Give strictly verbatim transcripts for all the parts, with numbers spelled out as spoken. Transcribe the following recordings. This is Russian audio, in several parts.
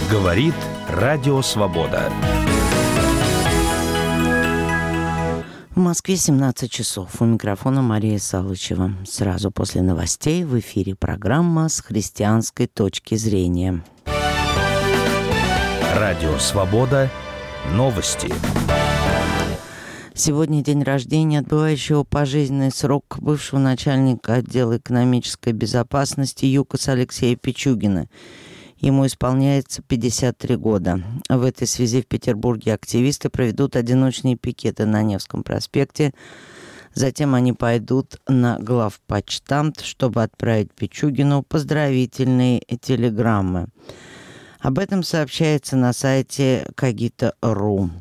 Говорит Радио Свобода. В Москве семнадцать часов. У микрофона Мария Салычева. Сразу после новостей в эфире программа «С христианской точки зрения». Радио Свобода. Новости. Сегодня день рождения отбывающего пожизненный срок бывшего начальника отдела экономической безопасности ЮКОС Алексея Пичугина. Ему исполняется пятьдесят три года. В этой связи в Петербурге активисты проведут одиночные пикеты на Невском проспекте. Затем они пойдут на главпочтамт, чтобы отправить Пичугину поздравительные телеграммы. Об этом сообщается на сайте когито точка ру.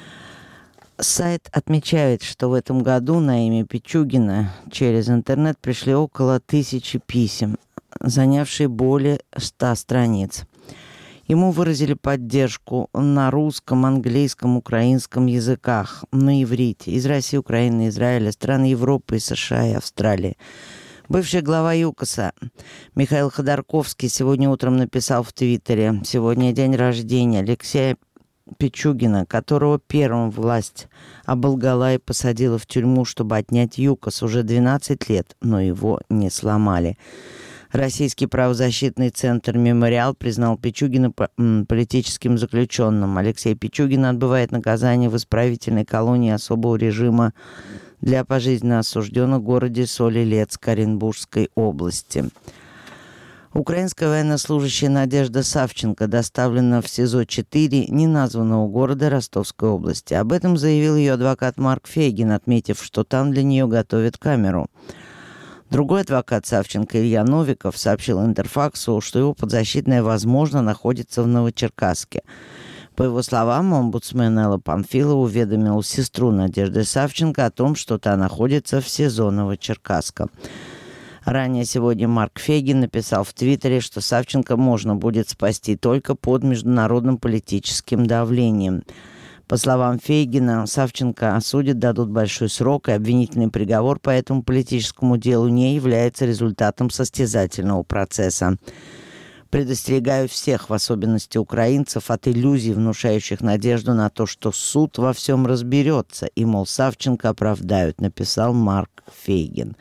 Сайт отмечает, что в этом году на имя Пичугина через интернет пришли около тысячи писем, занявшие более ста страниц. Ему выразили поддержку на русском, английском, украинском языках, на иврите, из России, Украины, Израиля, стран Европы, США и Австралии. Бывший глава ЮКОСа Михаил Ходорковский сегодня утром написал в Твиттере: «Сегодня день рождения Алексея Пичугина, которого первым власть оболгала и посадила в тюрьму, чтобы отнять ЮКОС уже двенадцать лет, но его не сломали». Российский правозащитный центр «Мемориал» признал Пичугина политическим заключенным. Алексей Пичугин отбывает наказание в исправительной колонии особого режима для пожизненно осужденных в городе Соль-Илецк Оренбургской области. Украинская военнослужащая Надежда Савченко доставлена в СИЗО четыре неназванного города Ростовской области. Об этом заявил ее адвокат Марк Фейгин, отметив, что там для нее готовят камеру. Другой адвокат Савченко Илья Новиков сообщил Интерфаксу, что его подзащитная, возможно, находится в Новочеркасске. По его словам, омбудсмен Элла Панфилова уведомил сестру Надежды Савченко о том, что та находится в СИЗО Новочеркасска. Ранее сегодня Марк Фейгин написал в Твиттере, что Савченко можно будет спасти только под международным политическим давлением. По словам Фейгина, Савченко осудят, дадут большой срок, и обвинительный приговор по этому политическому делу не является результатом состязательного процесса. Предостерегаю всех, в особенности украинцев, от иллюзий, внушающих надежду на то, что суд во всем разберется, и, мол, Савченко оправдают, написал Марк Фейгин.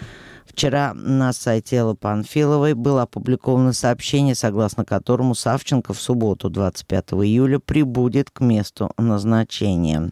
Вчера на сайте Эллы Панфиловой было опубликовано сообщение, согласно которому Савченко в субботу, двадцать пятого июля, прибудет к месту назначения.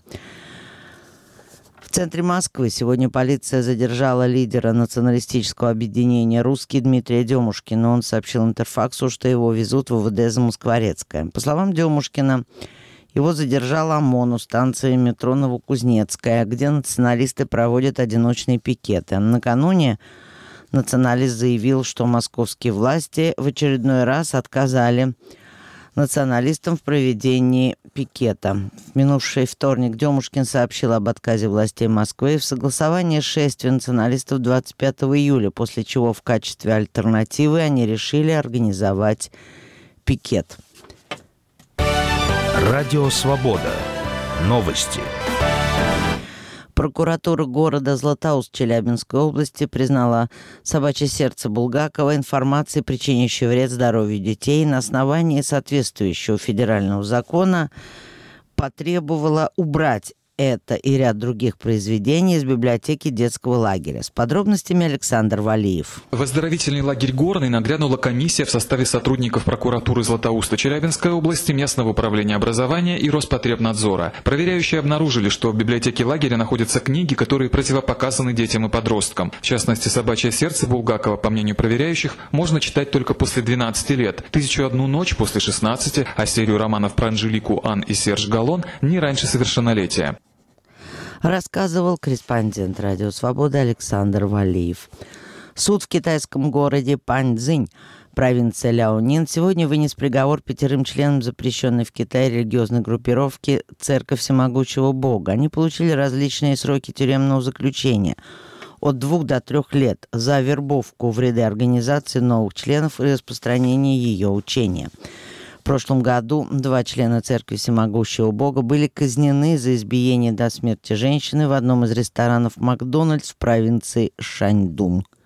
В центре Москвы сегодня полиция задержала лидера националистического объединения «Русский» Дмитрия Демушкина. Он сообщил Интерфаксу, что его везут в ВВД Замоскворецкое. По словам Демушкина, его задержал ОМОН у станции метро Новокузнецкая, где националисты проводят одиночные пикеты. Накануне националист заявил, что московские власти в очередной раз отказали националистам в проведении пикета. В минувший вторник Демушкин сообщил об отказе властей Москвы в согласовании шествия националистов двадцать пятого июля, после чего в качестве альтернативы они решили организовать пикет. Радио Свобода. Новости. Прокуратура города Златоуст Челябинской области признала собачье сердце Булгакова информацией, причиняющей вред здоровью детей, на основании соответствующего федерального закона потребовала убрать это и ряд других произведений из библиотеки детского лагеря. С подробностями Александр Валиев. В оздоровительный лагерь «Горный» нагрянула комиссия в составе сотрудников прокуратуры Златоуста Челябинской области, местного управления образования и Роспотребнадзора. Проверяющие обнаружили, что в библиотеке лагеря находятся книги, которые противопоказаны детям и подросткам. В частности, «Собачье сердце» Булгакова, по мнению проверяющих, можно читать только после двенадцати лет, «Тысячу одну ночь» после шестнадцати, а серию романов про Анжелику, Ан и Серж Галлон не раньше совершеннолетия. Рассказывал корреспондент «Радио Свобода» Александр Валиев. Суд в китайском городе Паньцзинь, провинция Ляонин, сегодня вынес приговор пятерым членам запрещенной в Китае религиозной группировки «Церковь Всемогущего Бога». Они получили различные сроки тюремного заключения от двух до трех лет за вербовку в ряды организации новых членов и распространение ее учения. В прошлом году два члена Церкви Всемогущего Бога были казнены за избиение до смерти женщины в одном из ресторанов «Макдональдс» в провинции Шаньдун.